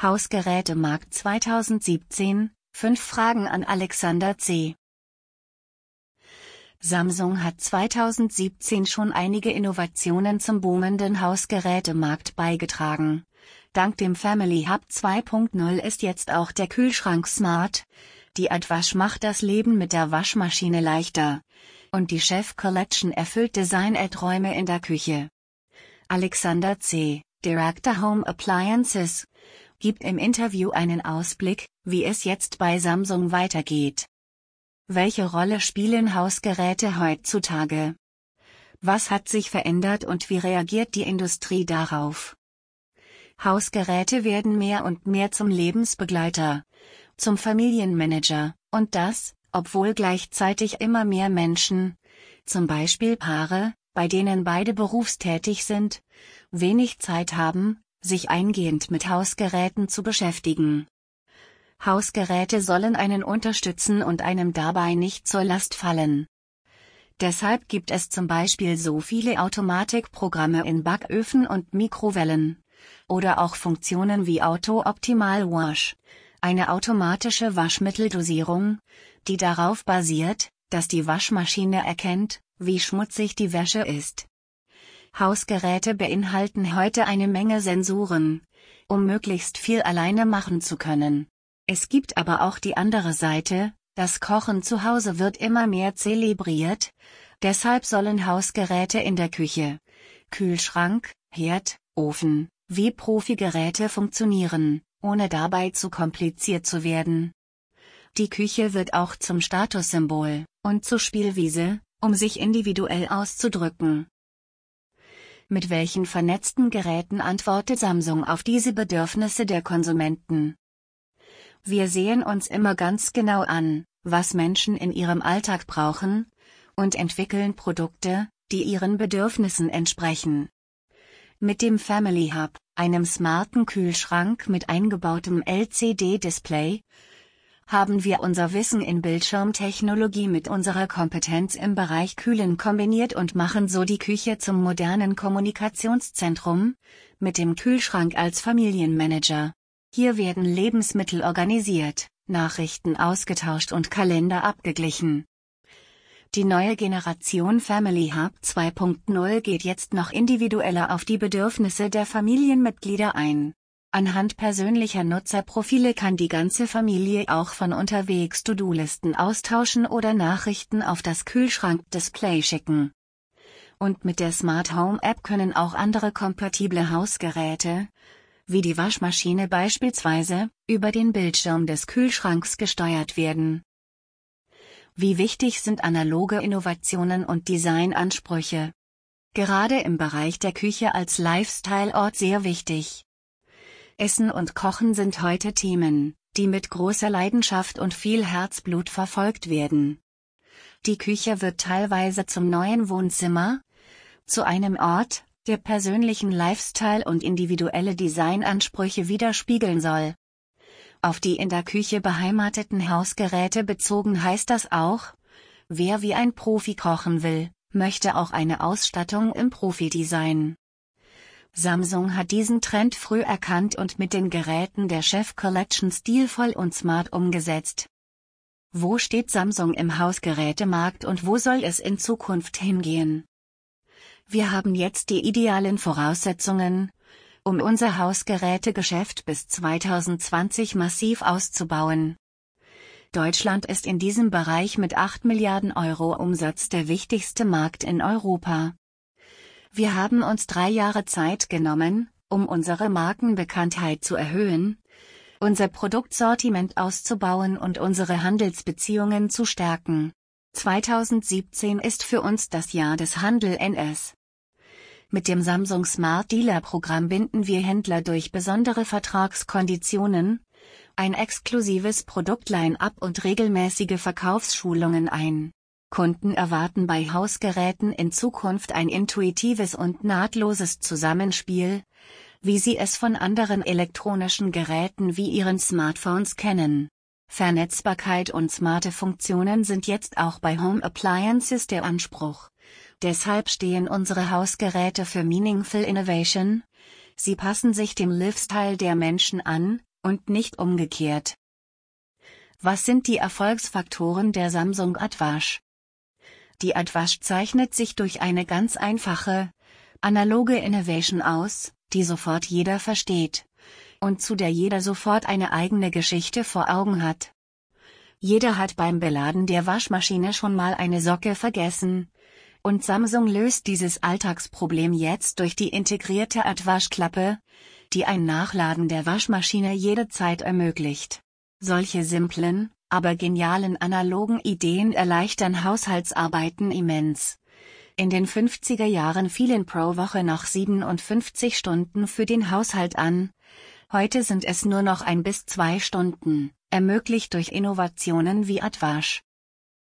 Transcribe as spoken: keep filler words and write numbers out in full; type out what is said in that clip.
Hausgerätemarkt zweitausendsiebzehn, fünf Fragen an Alexander C. Samsung hat zweitausendsiebzehn schon einige Innovationen zum boomenden Hausgerätemarkt beigetragen. Dank dem Family Hub zwei Punkt null ist jetzt auch der Kühlschrank smart. Die AdWash macht das Leben mit der Waschmaschine leichter. Und die Chef Collection erfüllt Design-Räume in der Küche. Alexander C., Director Home Appliances, gibt im Interview einen Ausblick, wie es jetzt bei Samsung weitergeht. Welche Rolle spielen Hausgeräte heutzutage? Was hat sich verändert und wie reagiert die Industrie darauf? Hausgeräte werden mehr und mehr zum Lebensbegleiter, zum Familienmanager, und das, obwohl gleichzeitig immer mehr Menschen, zum Beispiel Paare, bei denen beide berufstätig sind, wenig Zeit haben, sich eingehend mit Hausgeräten zu beschäftigen. Hausgeräte sollen einen unterstützen und einem dabei nicht zur Last fallen. Deshalb gibt es zum Beispiel so viele Automatikprogramme in Backöfen und Mikrowellen. Oder auch Funktionen wie Auto Optimal Wash, eine automatische Waschmitteldosierung, die darauf basiert, dass die Waschmaschine erkennt, wie schmutzig die Wäsche ist. Hausgeräte beinhalten heute eine Menge Sensoren, um möglichst viel alleine machen zu können. Es gibt aber auch die andere Seite, das Kochen zu Hause wird immer mehr zelebriert, deshalb sollen Hausgeräte in der Küche, Kühlschrank, Herd, Ofen, wie Profigeräte funktionieren, ohne dabei zu kompliziert zu werden. Die Küche wird auch zum Statussymbol und zur Spielwiese, um sich individuell auszudrücken. Mit welchen vernetzten Geräten antwortet Samsung auf diese Bedürfnisse der Konsumenten? Wir sehen uns immer ganz genau an, was Menschen in ihrem Alltag brauchen, und entwickeln Produkte, die ihren Bedürfnissen entsprechen. Mit dem Family Hub, einem smarten Kühlschrank mit eingebautem L C D-Display, haben wir unser Wissen in Bildschirmtechnologie mit unserer Kompetenz im Bereich Kühlen kombiniert und machen so die Küche zum modernen Kommunikationszentrum, mit dem Kühlschrank als Familienmanager. Hier werden Lebensmittel organisiert, Nachrichten ausgetauscht und Kalender abgeglichen. Die neue Generation Family Hub zwei Punkt null geht jetzt noch individueller auf die Bedürfnisse der Familienmitglieder ein. Anhand persönlicher Nutzerprofile kann die ganze Familie auch von unterwegs To-Do-Listen austauschen oder Nachrichten auf das Kühlschrank-Display schicken. Und mit der Smart Home App können auch andere kompatible Hausgeräte, wie die Waschmaschine beispielsweise, über den Bildschirm des Kühlschranks gesteuert werden. Wie wichtig sind analoge Innovationen und Designansprüche? Gerade im Bereich der Küche als Lifestyle-Ort sehr wichtig. Essen und Kochen sind heute Themen, die mit großer Leidenschaft und viel Herzblut verfolgt werden. Die Küche wird teilweise zum neuen Wohnzimmer, zu einem Ort, der persönlichen Lifestyle und individuelle Designansprüche widerspiegeln soll. Auf die in der Küche beheimateten Hausgeräte bezogen heißt das auch, wer wie ein Profi kochen will, möchte auch eine Ausstattung im Profi-Design. Samsung hat diesen Trend früh erkannt und mit den Geräten der Chef Collection stilvoll und smart umgesetzt. Wo steht Samsung im Hausgerätemarkt und wo soll es in Zukunft hingehen? Wir haben jetzt die idealen Voraussetzungen, um unser Hausgerätegeschäft bis zweitausendzwanzig massiv auszubauen. Deutschland ist in diesem Bereich mit acht Milliarden Euro Umsatz der wichtigste Markt in Europa. Wir haben uns drei Jahre Zeit genommen, um unsere Markenbekanntheit zu erhöhen, unser Produktsortiment auszubauen und unsere Handelsbeziehungen zu stärken. zweitausendsiebzehn ist für uns das Jahr des Handel N S. Mit dem Samsung Smart Dealer Programm binden wir Händler durch besondere Vertragskonditionen, ein exklusives Produktline-up und regelmäßige Verkaufsschulungen ein. Kunden erwarten bei Hausgeräten in Zukunft ein intuitives und nahtloses Zusammenspiel, wie sie es von anderen elektronischen Geräten wie ihren Smartphones kennen. Vernetzbarkeit und smarte Funktionen sind jetzt auch bei Home Appliances der Anspruch. Deshalb stehen unsere Hausgeräte für Meaningful Innovation. Sie passen sich dem Lifestyle der Menschen an, und nicht umgekehrt. Was sind die Erfolgsfaktoren der Samsung AdWash? Die AdWash zeichnet sich durch eine ganz einfache, analoge Innovation aus, die sofort jeder versteht und zu der jeder sofort eine eigene Geschichte vor Augen hat. Jeder hat beim Beladen der Waschmaschine schon mal eine Socke vergessen, und Samsung löst dieses Alltagsproblem jetzt durch die integrierte AdWash-Klappe, die ein Nachladen der Waschmaschine jederzeit ermöglicht. Solche simplen, aber genialen analogen Ideen erleichtern Haushaltsarbeiten immens. In den fünfziger Jahren fielen pro Woche noch siebenundfünfzig Stunden für den Haushalt an, heute sind es nur noch ein bis zwei Stunden, ermöglicht durch Innovationen wie AdWash.